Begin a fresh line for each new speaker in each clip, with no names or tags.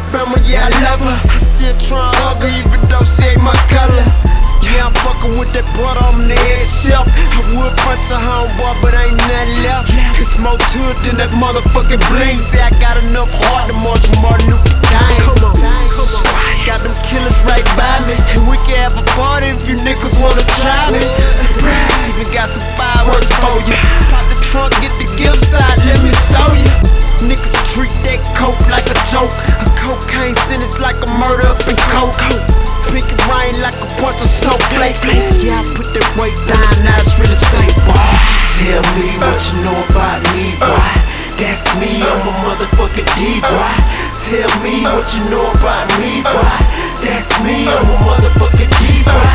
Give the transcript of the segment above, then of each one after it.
Alabama, yeah, I love her. I still try hug her, even though she ain't my color. Yeah, I'm fucking with that brother on the head shelf. I would punch a homeboy, but ain't nothing left. It's more to it than that motherfucking bling. Say I got enough heart to march Martin Luther King. Come on. Got them killers right by me, and we can have a party if you niggas wanna try me. Surprise, even got some fireworks for you. Pop the trunk, get the gift side, let me show you. Niggas treat that coke like a joke. A cocaine sentence like a murder up in coke. Pink and rain like a bunch of snowflakes. Yeah, I put that weight down, now it's real estate, boy.
Tell me what you know about me, boy. That's me, I'm a motherfucking D, boy. Tell me what you know about me, boy. That's me, I'm a motherfucking D, boy.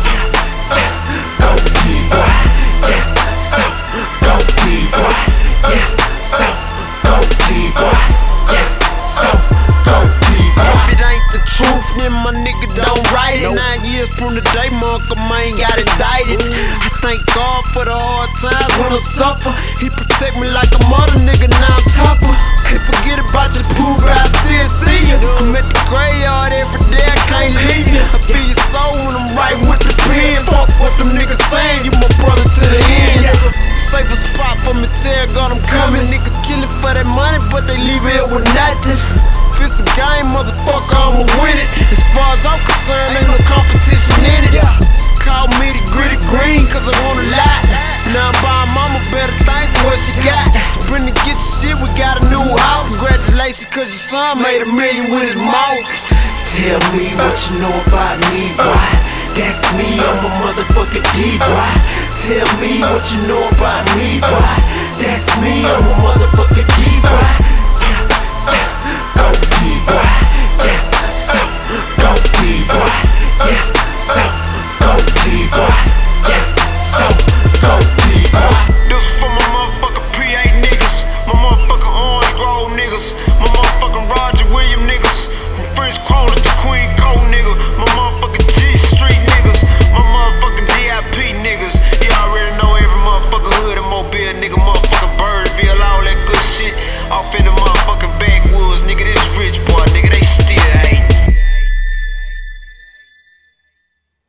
Go D, boy. Yeah, so go D, boy. Yeah, so go D, boy. Yeah, so go D, boy.
If it ain't the truth, then my nigga don't write it. 9 years from the day, Mark Main got indicted. I thank God for the hard times when I suffer. He protect me like a mother nigga, now I'm tougher. Hey, forget about your poo, but I still see you. I'm at the graveyard every day, I can't leave you. I feel your soul when I'm writing with the pen. Fuck what them niggas saying, you my brother to the end. Save a spot for me, tell God I'm coming. Niggas killing for that money, but they leave here with nothing. If it's a game, motherfucker, I'ma win it. As far as I'm concerned, ain't no competition in it. Call me the gritty green, cause I want a lot. Now I'm buying mama better thanks to what she got. Sprint to get your shit, we got a new house. Congratulations, cause your son made $1 million with his mouth.
Tell me what you know about me, boy. That's me, I'm a motherfucking D, boy. Tell me what you know about me, boy. That's me, I'm a motherfucking D, boy.